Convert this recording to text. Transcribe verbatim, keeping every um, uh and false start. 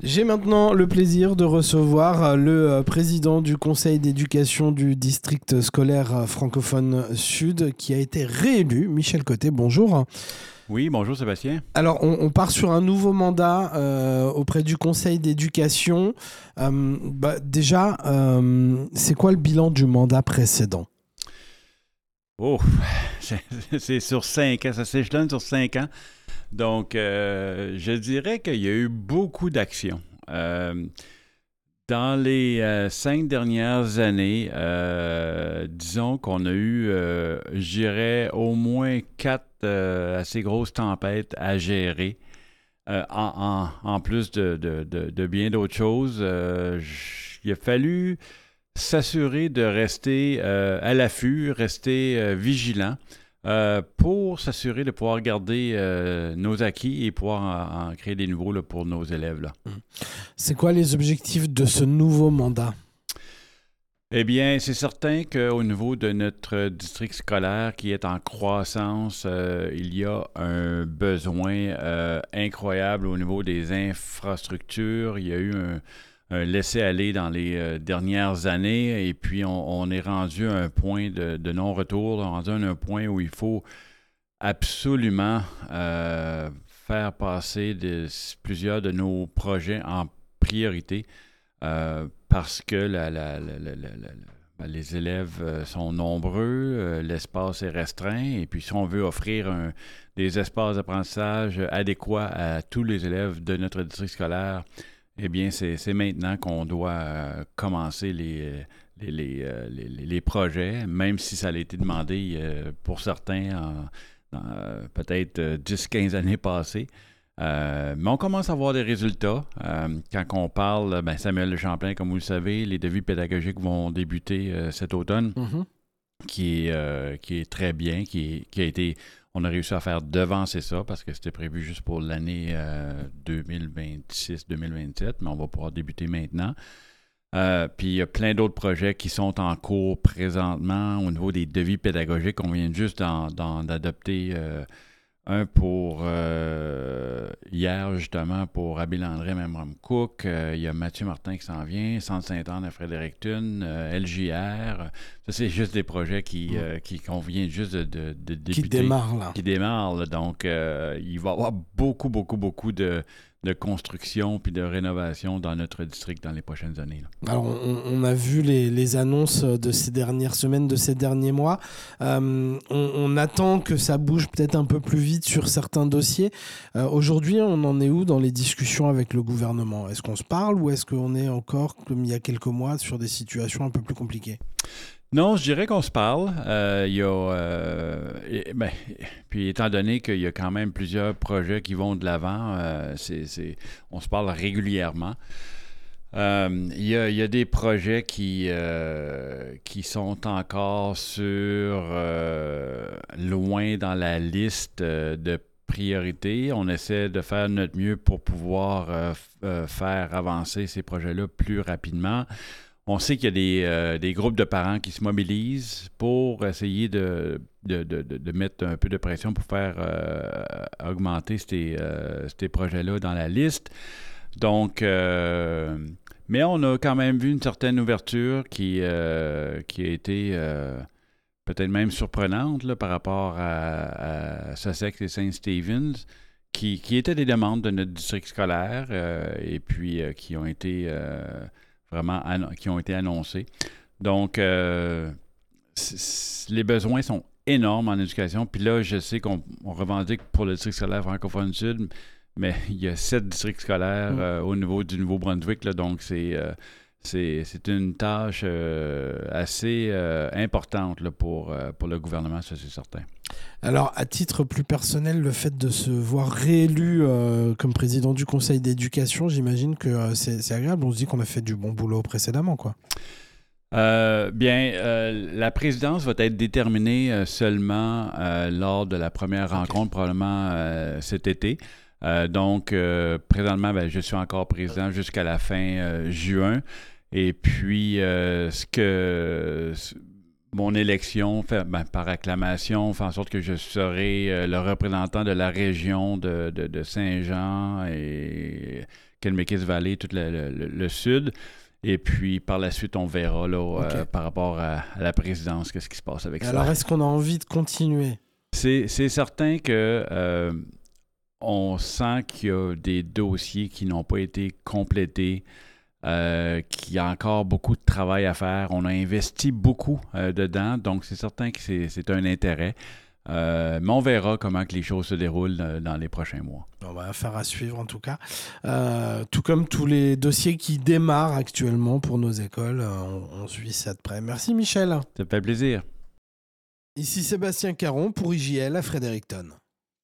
J'ai maintenant le plaisir de recevoir le président du conseil d'éducation du district scolaire francophone sud qui a été réélu, Michel Côté. Bonjour. Oui, bonjour Sébastien. Alors, on, on part sur un nouveau mandat euh, auprès du conseil d'éducation. Euh, bah, déjà, euh, c'est quoi le bilan du mandat précédent? Oh, c'est, c'est sur cinq ans, ça s'échelonne sur cinq ans. Donc, euh, je dirais qu'il y a eu beaucoup d'actions. Euh, dans les euh, cinq dernières années, euh, disons qu'on a eu, euh, je dirais, au moins quatre euh, assez grosses tempêtes à gérer. Euh, en, en- en plus de, de- de- de bien d'autres choses, euh, j- il a fallu s'assurer de rester euh, à l'affût, rester euh, vigilant euh, pour s'assurer de pouvoir garder euh, nos acquis et pouvoir en, en créer des nouveaux là, pour nos élèves, là. C'est quoi les objectifs de ce nouveau mandat? Eh bien, c'est certain qu'au niveau de notre district scolaire qui est en croissance, euh, il y a un besoin euh, incroyable au niveau des infrastructures. Il y a eu un, un laisser-aller dans les euh, dernières années et puis on, on est rendu à un point de, de non-retour, on est rendu à un point où il faut absolument euh, faire passer des- plusieurs de nos projets en priorité. Euh, parce que la- la- la- la- la- la- ben, les élèves euh, sont nombreux, euh, l'espace est restreint, et puis si on veut offrir un- des espaces d'apprentissage adéquats à tous les élèves de notre district scolaire, eh bien, c'est, c'est maintenant qu'on doit euh, commencer les, les, les, euh, les- les- les projets, même si ça a été demandé euh, pour certains en- dans euh, peut-être euh, dix quinze années passées. Euh, mais on commence à voir des résultats. Euh, quand on parle, ben Samuel Le Champlain, comme vous le savez, les devis pédagogiques vont débuter euh, cet automne, Mhm. qui est, euh, qui est très bien, qui, est- qui a été, on a réussi à faire devancer ça parce que c'était prévu juste pour l'année euh, deux mille vingt-six deux mille vingt-sept, mais on va pouvoir débuter maintenant. Euh, puis il y a plein d'autres projets qui sont en cours présentement au niveau des devis pédagogiques. On vient juste d'en- d'en- d'adopter euh, un pour euh, hier, justement, pour Abbé-Landré, Memram Cook. Euh, il y a Mathieu Martin qui s'en vient, Centre Sainte-Anne à Fredericton, euh, L J R. Ça, c'est juste des projets qui, Mm. euh, qui qu'on vient juste de, de, de Qui débuter. démarre là. Qui démarrent, là. Donc, euh, il va y avoir beaucoup, beaucoup, beaucoup de, de construction puis de rénovation dans notre district dans les prochaines années, là. Alors, on, on a vu les, les annonces de ces dernières semaines, de ces derniers mois. Euh, on, on attend que ça bouge peut-être un peu plus vite sur certains dossiers. Euh, aujourd'hui, on en est où dans les discussions avec le gouvernement? Est-ce qu'on se parle ou est-ce qu'on est encore, comme il y a quelques mois, sur des situations un peu plus compliquées? Non, je dirais qu'on se parle. Euh, il y a, euh, et- ben, puis étant donné qu'il y a quand même plusieurs projets qui vont de l'avant, euh, c'est, c'est- on se parle régulièrement. Euh, il y a, il y a des projets qui, euh, qui sont encore sur euh, loin dans la liste euh, de priorités. On essaie de faire notre mieux pour pouvoir euh, f- euh, faire avancer ces projets-là plus rapidement. On sait qu'il y a des, euh, des groupes de parents qui se mobilisent pour essayer de, de, de- de- de mettre un peu de pression pour faire euh, augmenter ces, euh, ces projets-là dans la liste. Donc, euh, mais on a quand même vu une certaine ouverture qui, euh, qui a été euh, peut-être même surprenante là, par rapport à, à Sussex et Saint Stephen's, qui, qui étaient des demandes de notre district scolaire euh, et puis euh, qui ont été euh, vraiment annon- qui ont été annoncées. Donc, euh, c- c- les besoins sont énormes en éducation. Puis là, je sais qu'on on revendique pour le district scolaire francophone sud, mais il y a sept districts scolaires Mm. euh, au niveau du Nouveau-Brunswick, là, donc c'est, euh, c'est, c'est une tâche euh, assez euh, importante là, pour, euh, pour le gouvernement, ça c'est certain. Alors, à titre plus personnel, le fait de se voir réélu euh, comme président du conseil d'éducation, j'imagine que euh, c'est, c'est agréable. On se dit qu'on a fait du bon boulot précédemment, quoi. Euh, bien, euh, la présidence va être déterminée euh, seulement euh, lors de la première Ok. rencontre, probablement euh, cet été. Euh, donc, euh, présentement, ben, je suis encore président jusqu'à la fin euh, juin. Et puis, euh, ce que ce- mon élection fait, ben, par acclamation fait en sorte que je serai euh, le représentant de la région de, de- de Saint-Jean et Kelmekis Valley, tout le, le, le, le sud. Et puis, par la suite, on verra là, okay. euh, par rapport à, à la présidence, qu'est-ce qui se passe avec Et ça. Alors, est-ce qu'on a envie de continuer? C'est, c'est certain que euh, on sent qu'il y a des dossiers qui n'ont pas été complétés, euh, qu'il y a encore beaucoup de travail à faire. On a investi beaucoup euh, dedans, donc c'est certain que c'est, c'est un intérêt. Euh, mais on verra comment que les choses se déroulent euh, dans les prochains mois. On va faire à suivre en tout cas. Euh, tout comme tous les dossiers qui démarrent actuellement pour nos écoles, euh, on, on suit ça de près. Merci Michel. Ça fait plaisir. Ici Sébastien Caron pour I J L à Fredericton.